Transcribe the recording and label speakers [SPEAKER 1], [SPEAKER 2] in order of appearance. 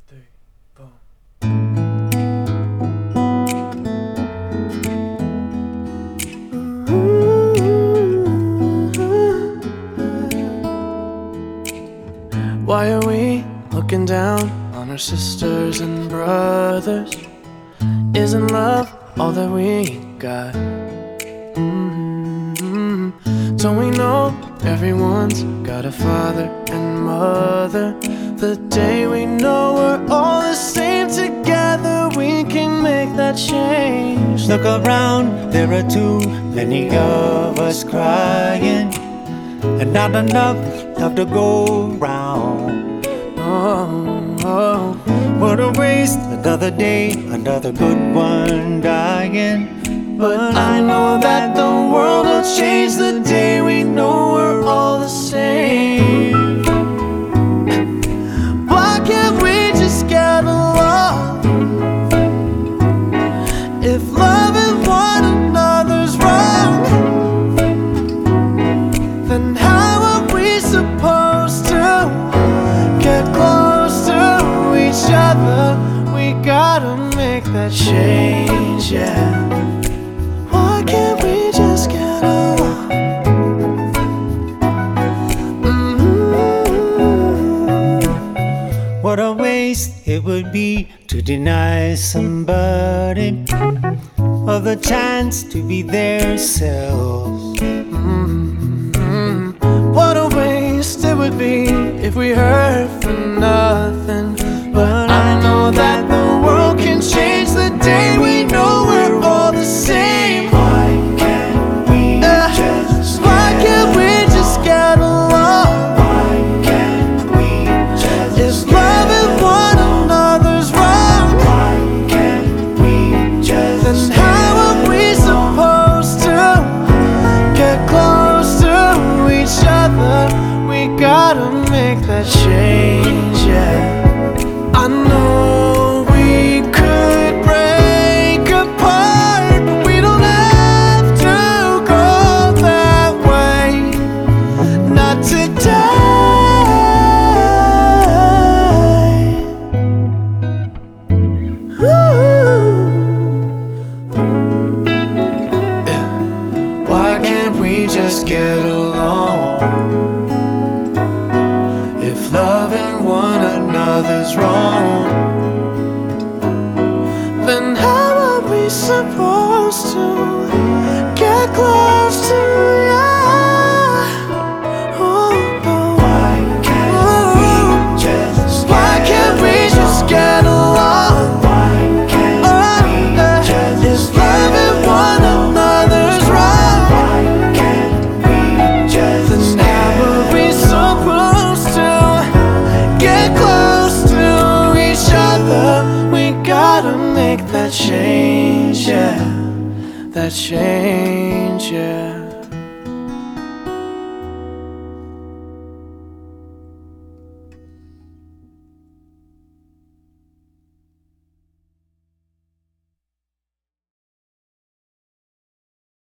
[SPEAKER 1] three, four. Why are we looking down on our sisters and brothers? Isn't love all that we got? Don't we know everyone's got a father and mother? The day we know we're all the same together, we can make that change.
[SPEAKER 2] Look around, there are too many of us crying, and not enough love to go round.
[SPEAKER 1] Oh,
[SPEAKER 2] what a waste, another day, another good one dying.
[SPEAKER 1] But I know that the world will change the day we know we're all the same. Why can't we just get along? If loving one another's wrong, then how are we supposed to get close to each other? We gotta make that change, yeah. Why can't we just get along?
[SPEAKER 2] What a waste it would be to deny somebody of the chance to be their selves.
[SPEAKER 1] What a waste it would be if we heard from nothing. But I know that the world can change the day we know we're all the same.
[SPEAKER 2] Why can't we
[SPEAKER 1] just get along?
[SPEAKER 2] Why can't we just
[SPEAKER 1] Is loving one another's wrong?
[SPEAKER 2] Why can't we just
[SPEAKER 1] Then how are we supposed to get close to each other? We gotta make that change, yeah. I know we could break apart, but we don't have to go that way. Not today. Why can't we just get along? If loving one another's wrong, then how are we supposed to get close to you?
[SPEAKER 2] Why can't we just
[SPEAKER 1] get along?
[SPEAKER 2] Why can't we just
[SPEAKER 1] Is loving one another's wrong?
[SPEAKER 2] Why can't we just
[SPEAKER 1] Then how are we supposed to get close to each other? We gotta make that change, yeah. That change, yeah.